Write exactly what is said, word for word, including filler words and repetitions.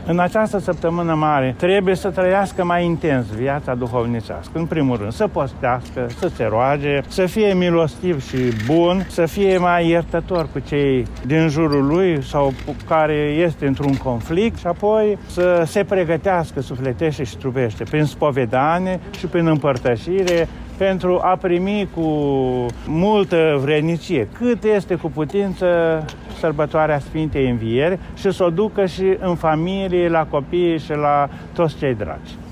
În această săptămână mare trebuie să trăiască mai intens viața duhovnicească. În primul rând, să postească, să se roage, să fie milostiv și bun, să fie mai iertător cu cei din jurul lui sau care este într-un conflict și apoi să se pregătească sufletește și trupește prin spovedanie și prin împărtășire pentru a primi cu multă vrednicie, cât este cu putință, sărbătoarea Sfintei Învieri și să o ducă și în familie, la copii și la toți cei dragi.